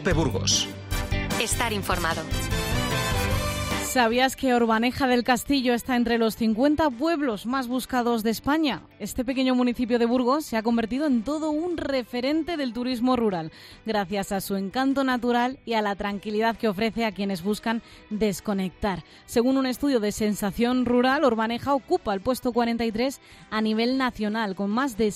COPE Burgos. Estar informado. ¿Sabías que Orbaneja del Castillo está entre los 50 pueblos más buscados de España? Este pequeño municipio de Burgos se ha convertido en todo un referente del turismo rural, gracias a su encanto natural y a la tranquilidad que ofrece a quienes buscan desconectar. Según un estudio de Sensación Rural, Orbaneja ocupa el puesto 43 a nivel nacional, con más de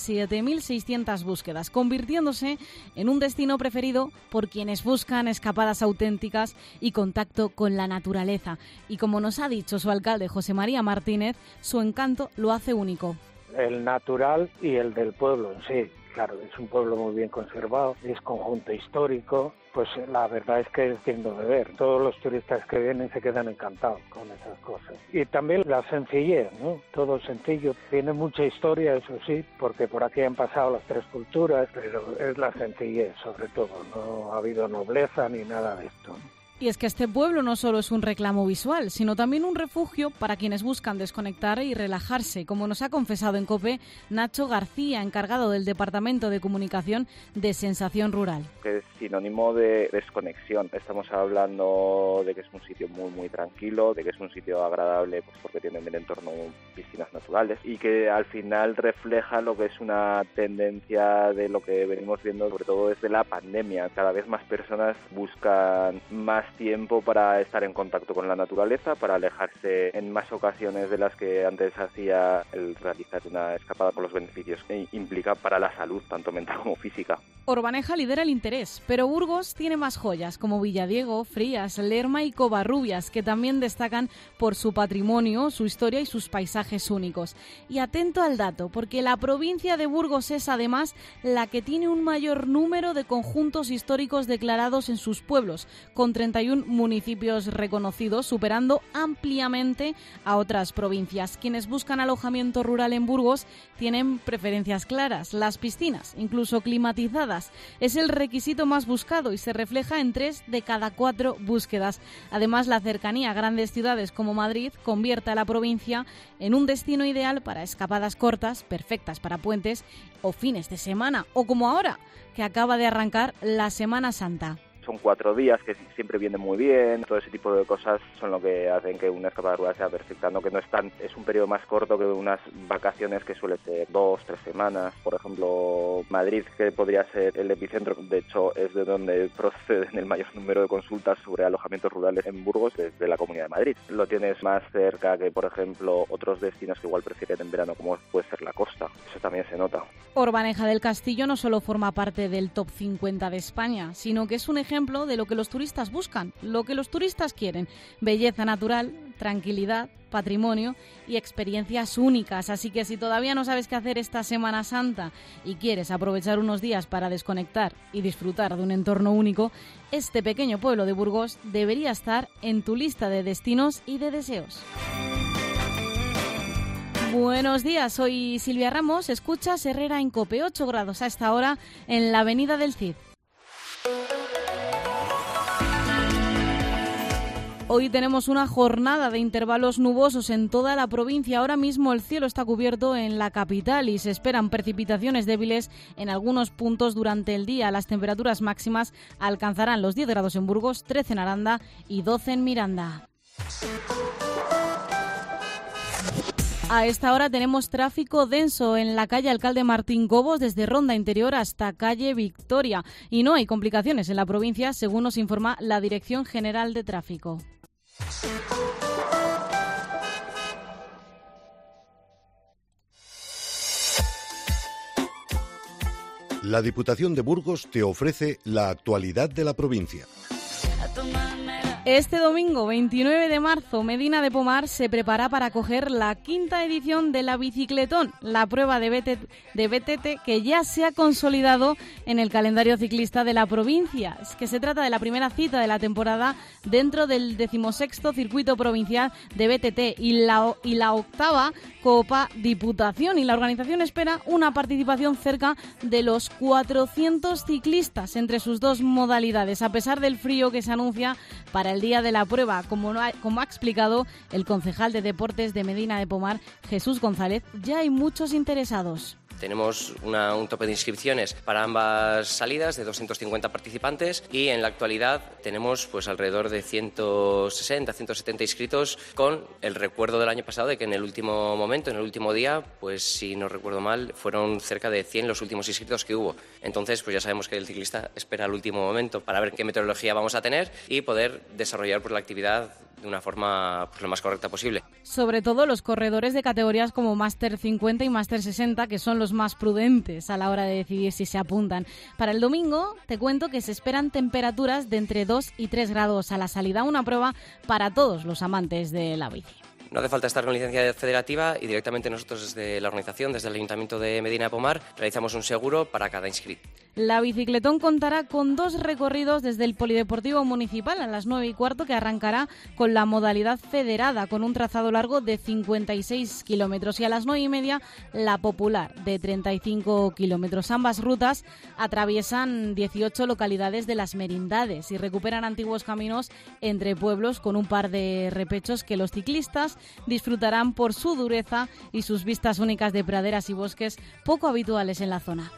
7.600 búsquedas, convirtiéndose en un destino preferido por quienes buscan escapadas auténticas y contacto con la naturaleza. Y como nos ha dicho su alcalde, José María Martínez, su encanto lo hace único. El natural y el del pueblo en sí. Claro, es un pueblo muy bien conservado, es conjunto histórico, pues la verdad es que es digno de ver. Todos los turistas que vienen se quedan encantados con esas cosas. Y también la sencillez, ¿no? Todo sencillo. Tiene mucha historia, eso sí, porque por aquí han pasado las tres culturas, pero es la sencillez sobre todo. No ha habido nobleza ni nada de esto, ¿no? Y es que este pueblo no solo es un reclamo visual, sino también un refugio para quienes buscan desconectar y relajarse, como nos ha confesado en COPE Nacho García, encargado del Departamento de Comunicación de Sensación Rural. Que es sinónimo de desconexión. Estamos hablando de que es un sitio muy muy tranquilo, de que es un sitio agradable pues porque tiene en el entorno piscinas naturales y que al final refleja lo que es una tendencia de lo que venimos viendo sobre todo desde la pandemia. Cada vez más personas buscan más tiempo para estar en contacto con la naturaleza, para alejarse en más ocasiones de las que antes hacía el realizar una escapada por los beneficios que implica para la salud, tanto mental como física. Orbaneja lidera el interés, pero Burgos tiene más joyas como Villadiego, Frías, Lerma y Covarrubias, que también destacan por su patrimonio, su historia y sus paisajes únicos. Y atento al dato, porque la provincia de Burgos es además la que tiene un mayor número de conjuntos históricos declarados en sus pueblos, con 31 municipios reconocidos, superando ampliamente a otras provincias. Quienes buscan alojamiento rural en Burgos tienen preferencias claras. Las piscinas, incluso climatizadas, es el requisito más buscado y se refleja en 3 de cada 4 búsquedas. Además, la cercanía a grandes ciudades como Madrid convierte a la provincia en un destino ideal para escapadas cortas, perfectas para puentes o fines de semana, o como ahora, que acaba de arrancar la Semana Santa. Son 4 días que siempre vienen muy bien, todo ese tipo de cosas son lo que hacen que una escapada rural sea perfecta, ¿no? Que no es un periodo más corto que unas vacaciones que suele ser 2-3 semanas. Por ejemplo, Madrid, que podría ser el epicentro, de hecho es de donde proceden el mayor número de consultas sobre alojamientos rurales en Burgos, desde la Comunidad de Madrid. Lo tienes más cerca que, por ejemplo, otros destinos que igual prefieren en verano, como puede ser la costa. Eso también se nota. Orbaneja del Castillo no solo forma parte del top 50 de España, sino que es un ejemplo de lo que los turistas buscan, lo que los turistas quieren: belleza natural, tranquilidad, patrimonio y experiencias únicas. Así que si todavía no sabes qué hacer esta Semana Santa y quieres aprovechar unos días para desconectar y disfrutar de un entorno único, este pequeño pueblo de Burgos debería estar en tu lista de destinos y de deseos. Buenos días, soy Silvia Ramos, escuchas Herrera en COPE. 8 grados a esta hora en la Avenida del Cid. Hoy tenemos una jornada de intervalos nubosos en toda la provincia. Ahora mismo el cielo está cubierto en la capital y se esperan precipitaciones débiles en algunos puntos durante el día. Las temperaturas máximas alcanzarán los 10 grados en Burgos, 13 en Aranda y 12 en Miranda. A esta hora tenemos tráfico denso en la calle Alcalde Martín Cobos desde Ronda Interior hasta calle Victoria. Y no hay complicaciones en la provincia, según nos informa la Dirección General de Tráfico. La Diputación de Burgos te ofrece la actualidad de la provincia. Este domingo 29 de marzo, Medina de Pomar se prepara para acoger la 5ª edición de la Bicicletón, la prueba de BTT que ya se ha consolidado en el calendario ciclista de la provincia. Es que se trata de la primera cita de la temporada dentro del 16º Circuito Provincial de BTT y la octava Copa Diputación, y la organización espera una participación cerca de los 400 ciclistas entre sus dos modalidades, a pesar del frío que se anuncia para el día de la prueba. Como ha explicado el concejal de Deportes de Medina de Pomar, Jesús González, ya hay muchos interesados. Tenemos un tope de inscripciones para ambas salidas de 250 participantes y en la actualidad tenemos pues alrededor de 160, 170 inscritos, con el recuerdo del año pasado de que en el último momento, en el último día, pues si no recuerdo mal, fueron cerca de 100 los últimos inscritos que hubo. Entonces, pues ya sabemos que el ciclista espera el último momento para ver qué meteorología vamos a tener y poder desarrollar pues la actividad de una forma pues lo más correcta posible. Sobre todo los corredores de categorías como Máster 50 y Máster 60, que son los más prudentes a la hora de decidir si se apuntan. Para el domingo te cuento que se esperan temperaturas de entre 2 y 3 grados a la salida, una prueba para todos los amantes de la bici. No hace falta estar con licencia federativa y directamente nosotros desde la organización, desde el Ayuntamiento de Medina de Pomar, realizamos un seguro para cada inscrito. La bicicletón contará con 2 recorridos desde el Polideportivo Municipal a las 9:15, que arrancará con la modalidad federada, con un trazado largo de 56 kilómetros, y a las 9:30 la popular, de 35 kilómetros. Ambas rutas atraviesan 18 localidades de las Merindades y recuperan antiguos caminos entre pueblos, con un par de repechos que los ciclistas disfrutarán por su dureza y sus vistas únicas de praderas y bosques poco habituales en la zona.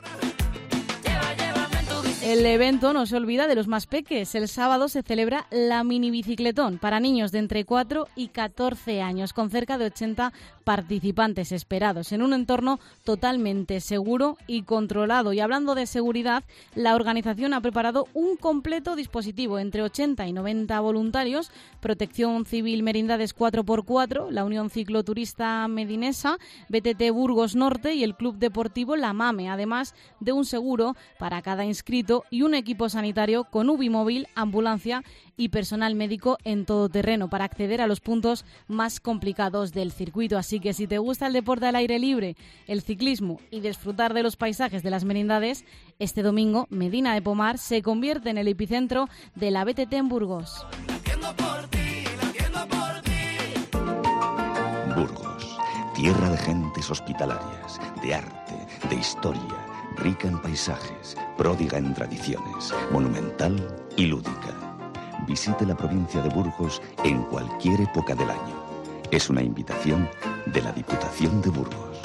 El evento no se olvida de los más peques. El sábado se celebra la mini bicicletón para niños de entre 4 y 14 años, con cerca de 80 participantes esperados, en un entorno totalmente seguro y controlado. Y hablando de seguridad, la organización ha preparado un completo dispositivo entre 80 y 90 voluntarios, Protección Civil Merindades 4x4, la Unión Cicloturista Medinesa, BTT Burgos Norte y el Club Deportivo La Mame, además de un seguro para cada inscrito y un equipo sanitario con UBI móvil, ambulancia y personal médico en todo terreno para acceder a los puntos más complicados del circuito. Así que si te gusta el deporte al aire libre, el ciclismo y disfrutar de los paisajes de las Merindades, este domingo Medina de Pomar se convierte en el epicentro de la BTT en Burgos. Burgos, tierra de gentes hospitalarias, de arte, de historia, rica en paisajes, pródiga en tradiciones, monumental y lúdica. Visite la provincia de Burgos en cualquier época del año. Es una invitación de la Diputación de Burgos.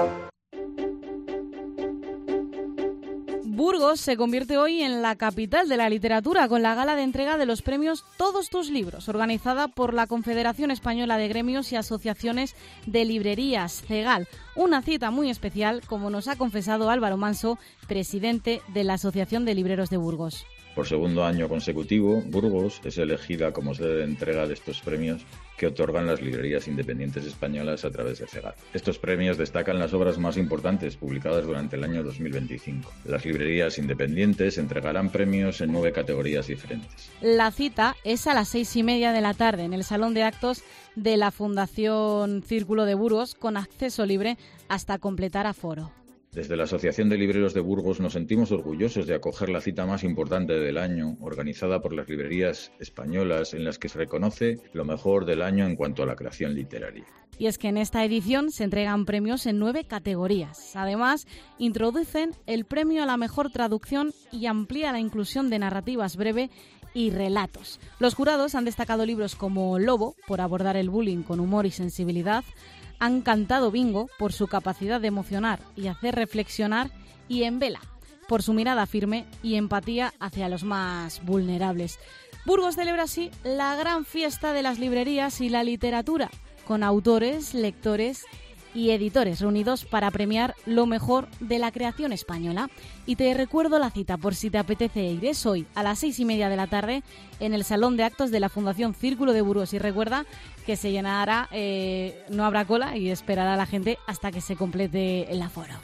Burgos se convierte hoy en la capital de la literatura, con la gala de entrega de los premios Todos tus libros, organizada por la Confederación Española de Gremios y Asociaciones de Librerías, CEGAL. Una cita muy especial, como nos ha confesado Álvaro Manso, presidente de la Asociación de Libreros de Burgos. Por segundo año consecutivo, Burgos es elegida como sede de entrega de estos premios que otorgan las librerías independientes españolas a través de CEGAL. Estos premios destacan las obras más importantes publicadas durante el año 2025. Las librerías independientes entregarán premios en 9 categorías diferentes. La cita es a las 6:30 de la tarde en el Salón de Actos de la Fundación Círculo de Burgos, con acceso libre hasta completar aforo. Desde la Asociación de Libreros de Burgos nos sentimos orgullosos de acoger la cita más importante del año, organizada por las librerías españolas, en las que se reconoce lo mejor del año en cuanto a la creación literaria. Y es que en esta edición se entregan premios en 9 categorías. Además, introducen el premio a la mejor traducción y amplía la inclusión de narrativas breve y relatos. Los jurados han destacado libros como Lobo, por abordar el bullying con humor y sensibilidad, han cantado Bingo por su capacidad de emocionar y hacer reflexionar, y En Vela por su mirada firme y empatía hacia los más vulnerables. Burgos celebra así la gran fiesta de las librerías y la literatura, con autores, lectores y editores reunidos para premiar lo mejor de la creación española. Y te recuerdo la cita por si te apetece ir. Es hoy a las 6:30 de la tarde en el Salón de Actos de la Fundación Círculo de Burgos. Y recuerda que se llenará, no habrá cola y esperará a la gente hasta que se complete el aforo.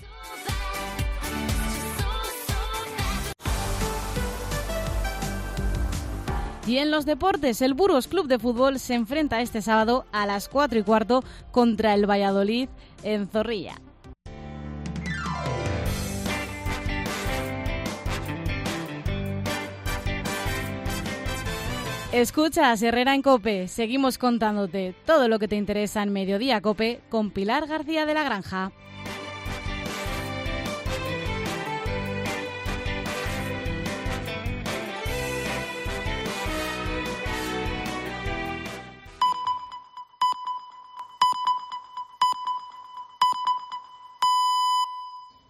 Y en los deportes, el Burgos Club de Fútbol se enfrenta este sábado a las 4:15 contra el Valladolid en Zorrilla. Escuchas Herrera en COPE. Seguimos contándote todo lo que te interesa en Mediodía COPE con Pilar García de la Granja.